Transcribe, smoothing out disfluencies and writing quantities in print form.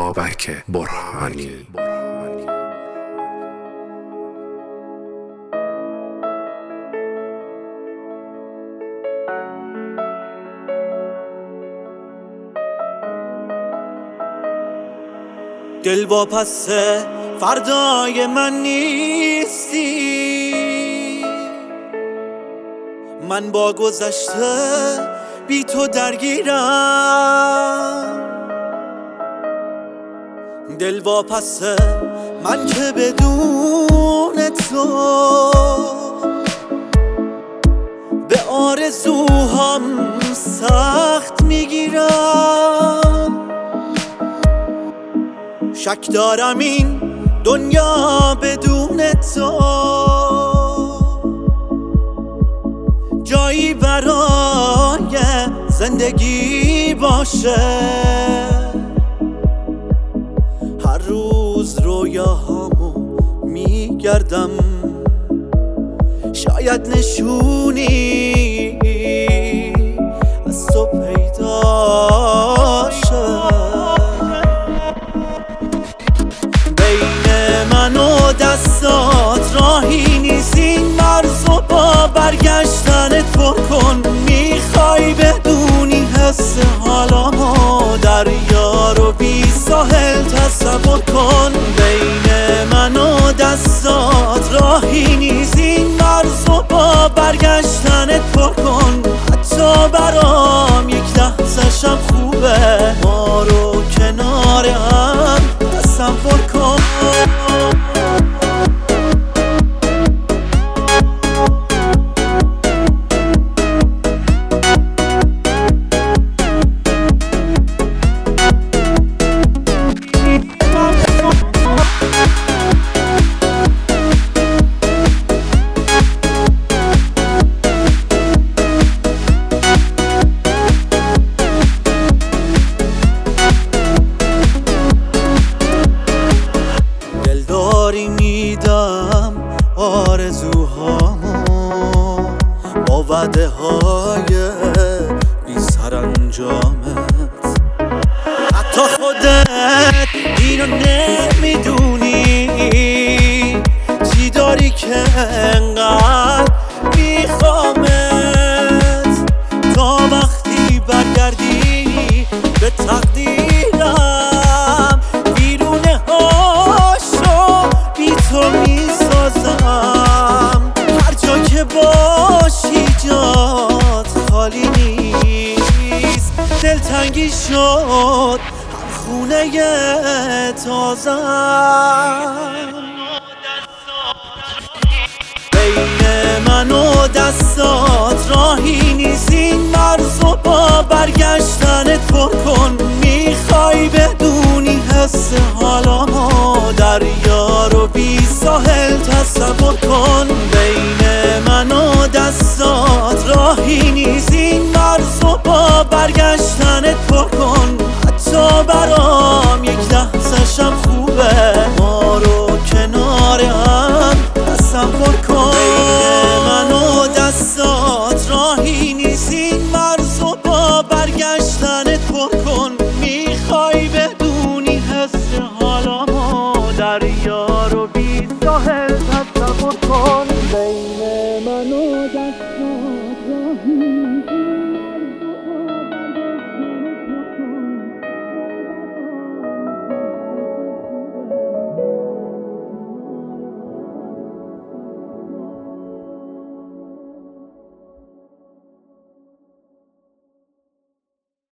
بابک برهانی. دل واپس فردای من نیستی، من با گذشته بی تو درگیرم. دل واپس من که بدون تو به آرزوهام سخت میگیرم. شک دارم این دنیا بدون تو جایی برای زندگی باشه. هر روز رویاهامو میگردم، شاید نشونی از تو پیدا شه. بین من و دستات راهی نیست، این مرزو با برگشتنت پر کن. میخوای بدونی حس حالامو، دریا رو بی ساحل تصور کن. بین من و دستات راهی نیست، این مرزو با برگشتنت پر کن. حتی برام یک لحظه شم خوبه، ما رو کنار هم تصور کن. میدم آرزوهامو با وعده های بی سرانجامت. حتی خودت اینو نمیدونی، چی داری که انقدر میخوامت. تا وقتی برگردی به تقدیرم، بیرونه هاشو بی تو میسازم. هر جا که باشی جات خالی نیست، دلتنگی شد هر خونه تازم. بین من و دستات راهی نیست، این مرزو با برگشتنت پر کن. میخوای بدونی حس حالامو، دریا رو بی ساحل تصور کن. بین من و دستات راهی نیست، این مرزو با برگشتنت پر کن.